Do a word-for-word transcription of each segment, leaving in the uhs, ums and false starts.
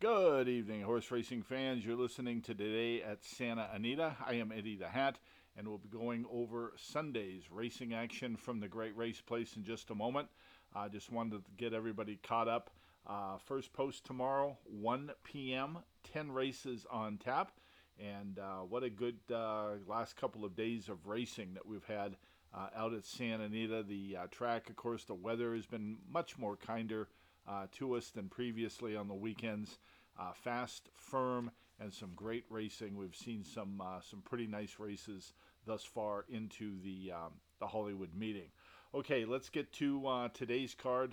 Good evening, horse racing fans. You're listening to Today at Santa Anita. I am Eddie the Hat, and we'll be going over Sunday's racing action from the Great Race Place in just a moment. I uh, just wanted to get everybody caught up. Uh, first post tomorrow, one p.m., ten races on tap. And uh, what a good uh, last couple of days of racing that we've had uh, out at Santa Anita. The uh, track, of course, the weather has been much more kinder Uh, to us than previously on the weekends. Uh, fast, firm, and some great racing. We've seen some uh, some pretty nice races thus far into the um, the Hollywood meeting. Okay, let's get to uh, today's card.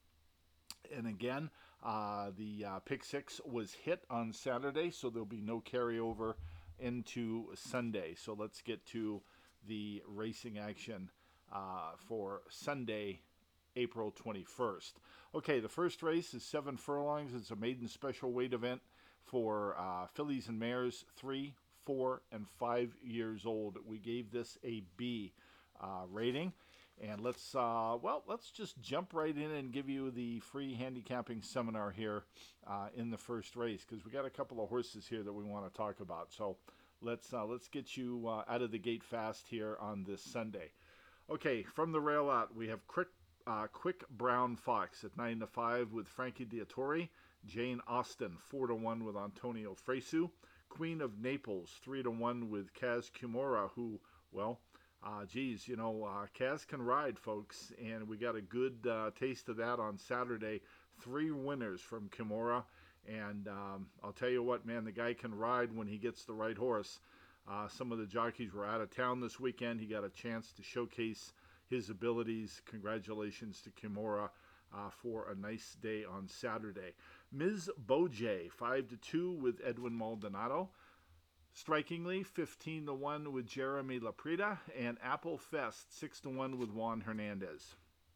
And again, uh, the uh, pick six was hit on Saturday, so there'll be no carryover into Sunday. So let's get to the racing action uh, for Sunday, April twenty-first. Okay, the first race is seven furlongs. It's a maiden special weight event for uh, fillies and mares three, four, and five years old. We gave this a B uh, rating. And let's, uh, well, let's just jump right in and give you the free handicapping seminar here uh, in the first race, because we got a couple of horses here that we want to talk about. So let's uh, let's get you uh, out of the gate fast here on this Sunday. Okay, from the rail out, we have Quick Uh, Quick Brown Fox at nine to five with Frankie Diatori. Jane Austen four to one with Antonio Fresu. Queen of Naples three to one with Kaz Kimura, who, well, uh, geez, you know, uh, Kaz can ride, folks, and we got a good uh, taste of that on Saturday. Three winners from Kimura, and um, I'll tell you what, man, the guy can ride when he gets the right horse. Uh, some of the jockeys were out of town this weekend. He got a chance to showcase his abilities. Congratulations to Kimura uh, for a nice day on Saturday. Miz Bojay, five to two with Edwin Maldonado. Strikingly, fifteen to one with Jeremy Laprida. And Apple Fest, six to one with Juan Hernandez.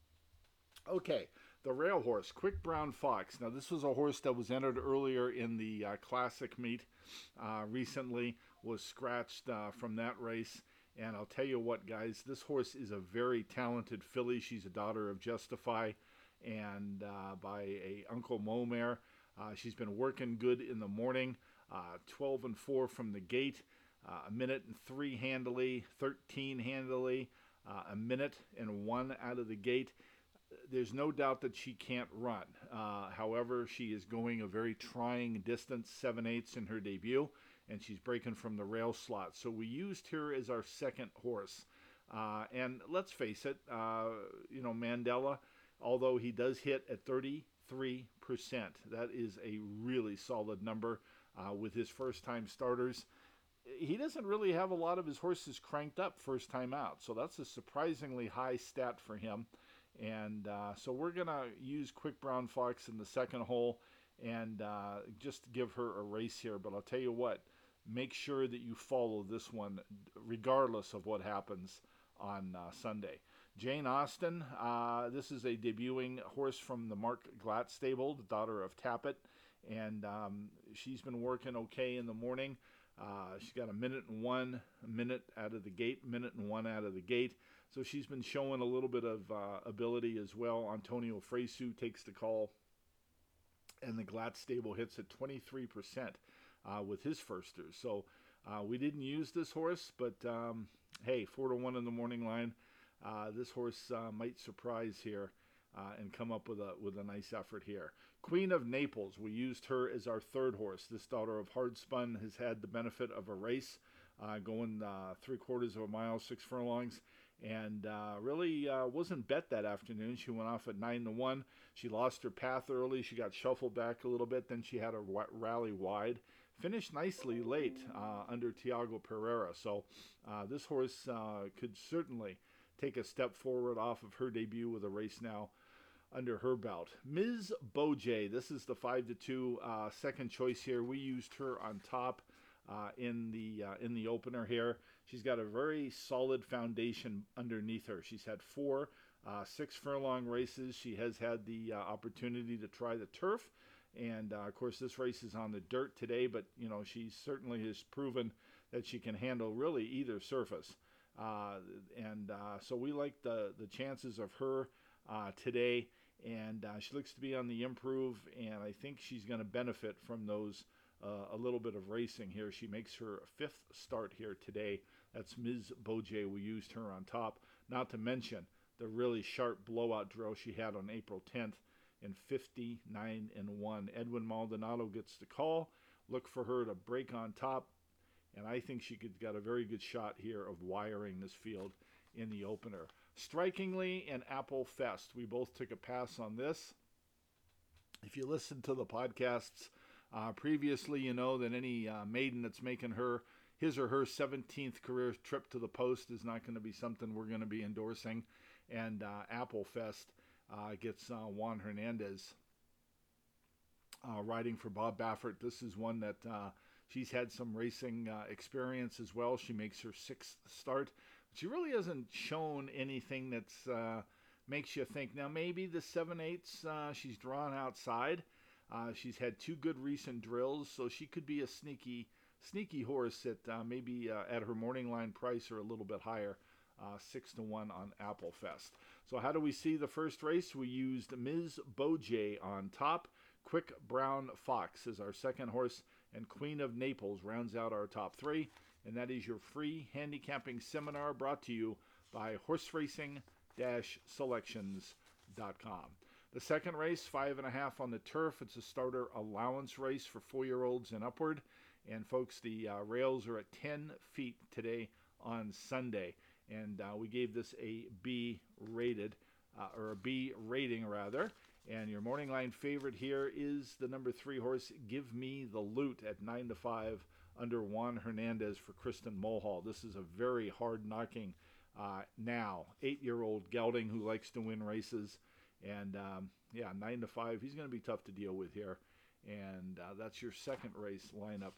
Okay, the rail horse, Quick Brown Fox. Now, this was a horse that was entered earlier in the uh, Classic meet. Uh, recently was scratched uh, from that race. And I'll tell you what, guys, this horse is a very talented filly. She's a daughter of Justify and uh, by a Uncle Mo mare. Uh, she's been working good in the morning, uh, twelve and four from the gate, uh, a minute and three handily, thirteen handily, uh, a minute and one out of the gate. There's no doubt that she can't run. Uh, however, she is going a very trying distance, seven eighths in her debut, and she's breaking from the rail slot. So we used her as our second horse. Uh, and let's face it, uh, you know, Mandela, although he does hit at thirty-three percent, that is a really solid number uh, with his first-time starters. He doesn't really have a lot of his horses cranked up first time out, so that's a surprisingly high stat for him. And uh, so we're going to use Quick Brown Fox in the second hole and uh, just give her a race here. But I'll tell you what, make sure that you follow this one regardless of what happens on uh, Sunday. Jane Austen, uh, this is a debuting horse from the Mark Glatt stable, the daughter of Tappet. And um, she's been working okay in the morning. Uh, she's got a minute and one, a minute out of the gate, minute and one out of the gate. So she's been showing a little bit of uh, ability as well. Antonio Fresu takes the call, and the Glatt stable hits at twenty-three percent uh, with his firsters. So uh, we didn't use this horse, but um, hey, four to one in the morning line. Uh, this horse uh, might surprise here uh, and come up with a with a nice effort here. Queen of Naples, we used her as our third horse. This daughter of Hardspun has had the benefit of a race uh, going uh, three quarters of a mile, six furlongs. And uh, really uh, wasn't bet that afternoon. She went off at nine to one. She lost her path early. She got shuffled back a little bit. Then she had a w- rally wide. Finished nicely late uh, under Tiago Pereira. So uh, this horse uh, could certainly take a step forward off of her debut with a race now under her belt. Miz Bojay, this is the five to two uh, second choice here. We used her on top uh, in the uh, in the opener here. She's got a very solid foundation underneath her. She's had four uh, six furlong races. She has had the uh, opportunity to try the turf, and uh, of course this race is on the dirt today. But you know, she certainly has proven that she can handle really either surface. Uh, and uh, so we like the the chances of her uh, today. and uh, she looks to be on the improve, and I think she's going to benefit from those uh, a little bit of racing here. She makes her fifth start here today. That's Miz Bojay. We used her on top, not to mention the really sharp blowout drill she had on April tenth in fifty-nine and one. Edwin Maldonado gets the call. Look for her to break on top, and I think she could got a very good shot here of wiring this field in the opener. Strikingly, and Apple Fest, we both took a pass on this. If you listen to the podcasts uh, previously, you know that any uh, maiden that's making her his or her seventeenth career trip to the post is not going to be something we're going to be endorsing. And uh, Apple Fest uh, gets uh, Juan Hernandez uh, riding for Bob Baffert. This is one that uh, she's had some racing uh, experience as well. She makes her sixth start. She really hasn't shown anything that's uh, makes you think, now maybe the seven eighths uh, she's drawn outside. Uh, she's had two good recent drills, so she could be a sneaky sneaky horse at uh, maybe uh, at her morning line price or a little bit higher, uh, six to one on Apple Fest. So how do we see the first race? We used Miz Bojay on top. Quick Brown Fox is our second horse, and Queen of Naples rounds out our top three. And that is your free handicapping seminar brought to you by horse racing dash selections dot com. The second race, five and a half on the turf. It's a starter allowance race for four-year-olds and upward. And folks, the uh, rails are at ten feet today on Sunday. And uh, we gave this a B rated, uh, or a B rating rather. And your morning line favorite here is the number three horse, Give Me the Loot, at nine to five under Juan Hernandez for Kristen Mulhall. This is a very hard-knocking uh, now eight-year-old gelding who likes to win races. And um, yeah, nine to five, he's going to be tough to deal with here. And uh, that's your second race lineup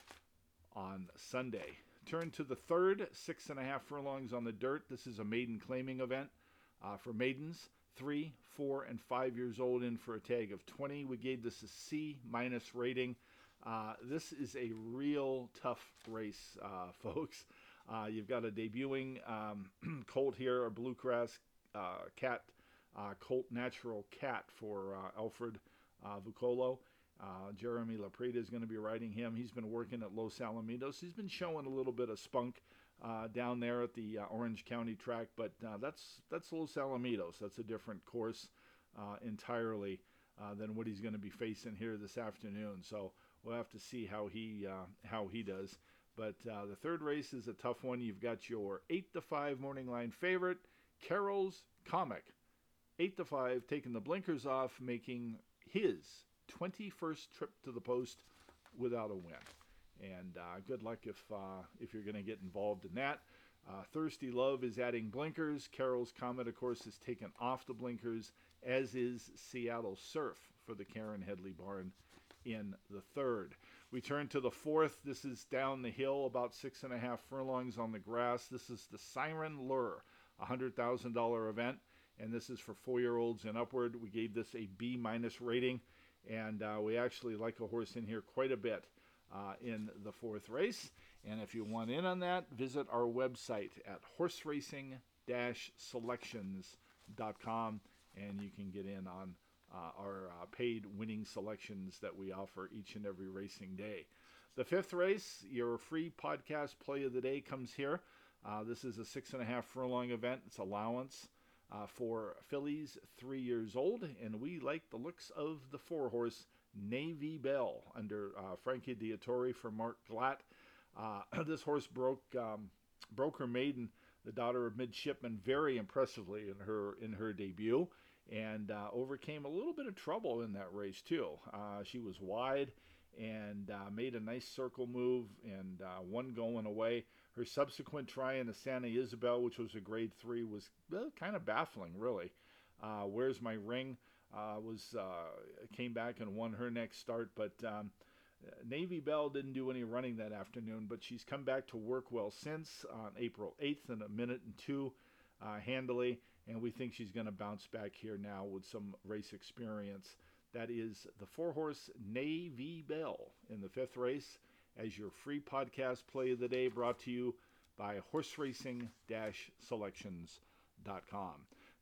on Sunday. Turn to the third, six and a half furlongs on the dirt. This is a maiden claiming event uh, for maidens, three, four, and five years old, in for a tag of twenty. We gave this a C minus rating. Uh, this is a real tough race, uh, folks. Uh, you've got a debuting um, colt here, a Bluegrass uh, Cat, uh, Colt Natural Cat for uh, Alfred uh, Vucolo. Uh, Jeremy Laprida is going to be riding him. He's been working at Los Alamitos. He's been showing a little bit of spunk uh, down there at the uh, Orange County track, but uh, that's that's Los Alamitos. That's a different course uh, entirely uh, than what he's going to be facing here this afternoon. So we'll have to see how he uh, how he does. But uh, the third race is a tough one. You've got your eight to five morning line favorite, Carol's Comic. eight to five, taking the blinkers off, making his twenty-first trip to the post without a win. And uh, good luck if uh, if you're going to get involved in that. Uh, Thirsty Love is adding blinkers. Carol's Comet, of course, is taken off the blinkers, as is Seattle Surf for the Karen Headley barn in the third. We turn to the fourth. This is down the hill, about six and a half furlongs on the grass. This is the Siren Lure, a one hundred thousand dollars event, and this is for four-year-olds and upward. We gave this a B minus rating. And uh, we actually like a horse in here quite a bit uh, in the fourth race. And if you want in on that, visit our website at horse racing dash selections dot com, and you can get in on uh, our uh, paid winning selections that we offer each and every racing day. The fifth race, your free podcast play of the day, comes here. Uh, this is a six and a half furlong event. It's allowance. Uh, for fillies three years old, and we like the looks of the four-horse Navy Bell under uh, Frankie Diatori for Mark Glatt. Uh, this horse broke um, broke her maiden, the daughter of midshipman, very impressively in her in her debut, and uh, overcame a little bit of trouble in that race too. Uh, she was wide and uh, made a nice circle move and uh, one going away. Her subsequent try in the Santa Isabel, which was a grade three, was well, kind of baffling, really. Uh, Where's My Ring uh, was uh, came back and won her next start, but um, Navy Bell didn't do any running that afternoon, but she's come back to work well since on April eighth in a minute and two uh, handily, and we think she's going to bounce back here now with some race experience. That is the four-horse Navy Bell in the fifth race as your free podcast play of the day, brought to you by horse racing dash selections dot com.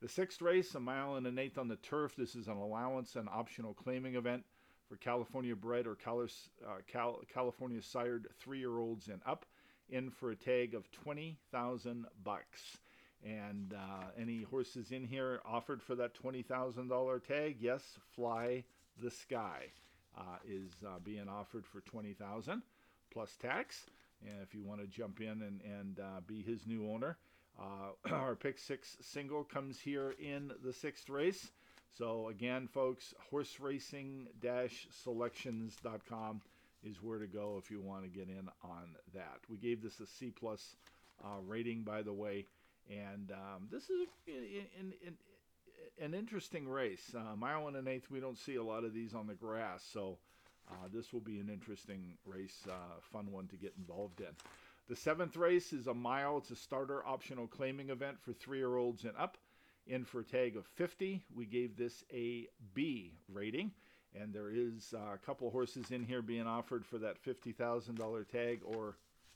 The sixth race, a mile and an eighth on the turf. This is an allowance and optional claiming event for California bred or Cal- uh, Cal- California sired three-year-olds and up, in for a tag of twenty thousand bucks. And uh, any horses in here offered for that twenty thousand dollars tag? Yes, Fly the Sky uh, is uh, being offered for twenty thousand dollars plus tax. And if you want to jump in and, and uh, be his new owner, uh, our pick six single comes here in the sixth race. So again, folks, horse racing dash selections dot com is where to go if you want to get in on that. We gave this a C plus uh, rating, by the way, and um, this is in, in, in, an interesting race. Uh, mile and an eighth, we don't see a lot of these on the grass, so uh, this will be an interesting race, uh, fun one to get involved in. The seventh race is a mile. It's a starter optional claiming event for three-year-olds and up, in for a tag of fifty. We gave this a B rating, and there is uh, a couple horses in here being offered for that fifty thousand dollars tag, or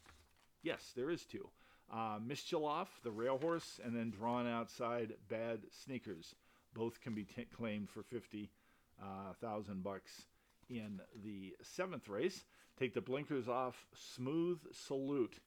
yes, there is two. Uh, Mishaloff, the rail horse, and then drawn outside Bad Sneakers. Both can be t- claimed for fifty thousand uh, bucks in the seventh race. Take the blinkers off. Smooth Salute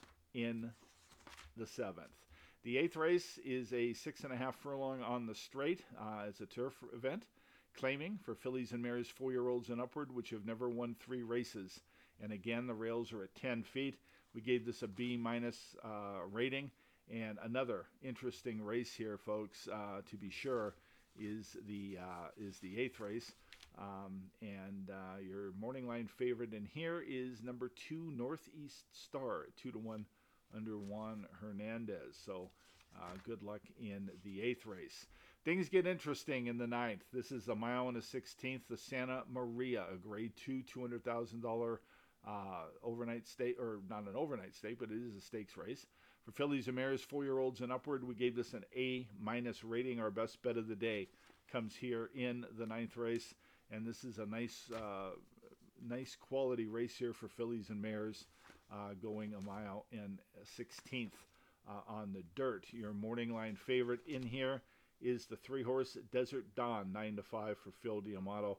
in the seventh. The eighth race is a six and a half furlong on the straight. Uh, it's a turf event, claiming for fillies and mares four-year-olds and upward, which have never won three races. And again, the rails are at ten feet. We gave this a B minus uh, rating. And another interesting race here, folks, uh, to be sure, is the uh, is the eighth race. Um, and uh, your morning line favorite in here is number two, Northeast Star, two to one under Juan Hernandez. So uh, good luck in the eighth race. Things get interesting in the ninth. This is a mile and a sixteenth, the Santa Maria, a grade two, two hundred thousand dollars uh, overnight stake, or not an overnight stake, but it is a stakes race. For fillies and mares, four-year-olds and upward, we gave this an A minus rating. Our best bet of the day comes here in the ninth race. And this is a nice, uh, nice quality race here for fillies and mares, uh, going a mile and a sixteenth uh, on the dirt. Your morning line favorite in here is the three-horse Desert Dawn, nine to five for Phil D'Amato.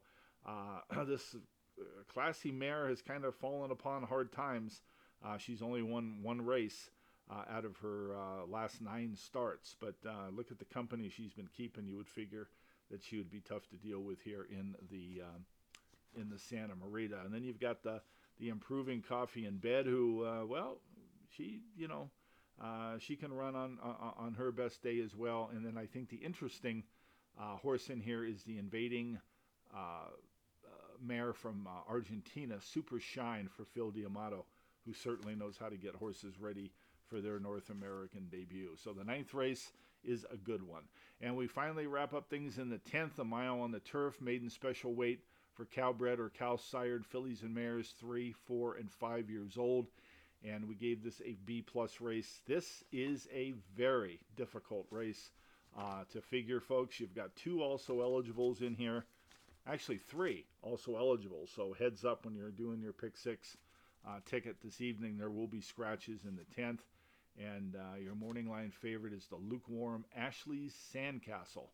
Uh, this uh, classy mare has kind of fallen upon hard times. Uh, she's only won one race uh, out of her uh, last nine starts. But uh, look at the company she's been keeping. You would figure that she would be tough to deal with here in the um, in the Santa Maria. And then you've got the the improving Coffee in Bed, who uh, well, she you know uh, she can run on, on on her best day as well. And then I think the interesting uh, horse in here is the invading uh, uh, mare from uh, Argentina, Super Shine, for Phil D'Amato, who certainly knows how to get horses ready for their North American debut. So the ninth race is a good one. And we finally wrap up things in the tenth, a mile on the turf, maiden special weight for cow-bred or cow-sired fillies and mares, three, four, and five years old. And we gave this a B-plus race. This is a very difficult race uh, to figure, folks. You've got two also eligibles in here. Actually, three also eligible. So heads up when you're doing your pick six uh, ticket this evening. There will be scratches in the tenth. And uh, your morning line favorite is the lukewarm Ashley's Sandcastle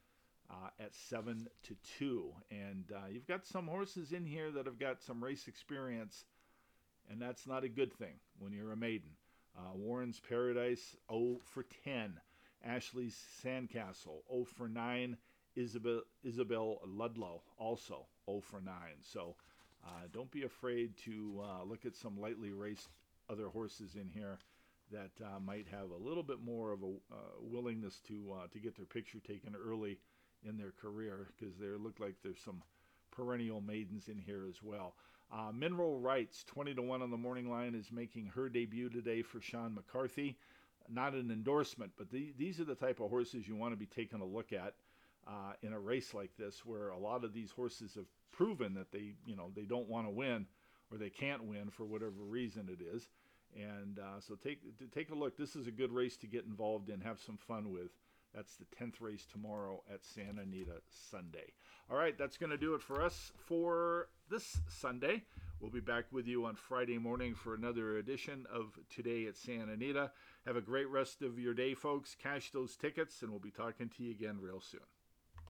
uh, at seven to two. And uh, you've got some horses in here that have got some race experience, and that's not a good thing when you're a maiden. Uh, Warren's Paradise, oh for ten. Ashley's Sandcastle, oh for nine. Isabel, Isabel Ludlow, also oh for nine. So uh, don't be afraid to uh, look at some lightly raced other horses in here that uh, might have a little bit more of a uh, willingness to uh, to get their picture taken early in their career, because they look like there's some perennial maidens in here as well. Uh, Mineral Rights, twenty to one on the morning line, is making her debut today for Sean McCarthy. Not an endorsement, but the, these are the type of horses you want to be taking a look at uh, in a race like this, where a lot of these horses have proven that they, you know, they don't want to win, or they can't win for whatever reason it is. And uh, so take take a look. This is a good race to get involved in, have some fun with. That's the tenth race tomorrow at Santa Anita Sunday. All right, that's going to do it for us for this Sunday. We'll be back with you on Friday morning for another edition of Today at Santa Anita. Have a great rest of your day, folks. Cash those tickets, and we'll be talking to you again real soon.